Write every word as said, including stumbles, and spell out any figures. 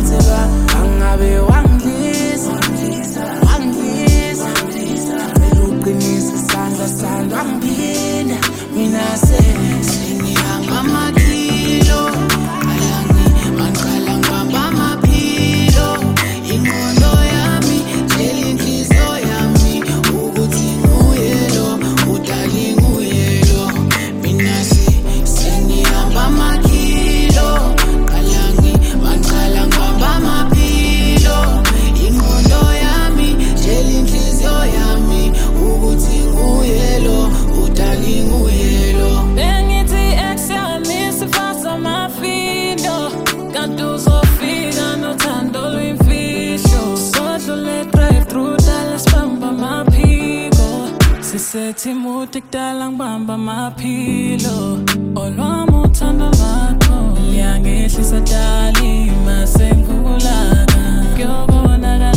ngithelwa angabe wangidlisa wangidlisa vele uqinisa isandla sami wangiphinda mina sengihamba amakilo ayangi mangiqala ngibamba amaphilo ingqondo yami tshela inhliziyo yami ukuthi nguye lo udali nguye lo mina sengihamba amakilo ayangi mangiqala ngibamba amaphilo ingqondo yami tshela inhliziyo yami ukuthi nguye lo udali nguye lo bengithi ex yami sifasa amafindo kanti uzofika nothando lwimfihlo sodlule drive through dala sibamba amaphiko sisethi mude kudala ngibamba amaphilo olwami uthando lwakho liyangehlisa dali mase ngivukulana kuyobonakala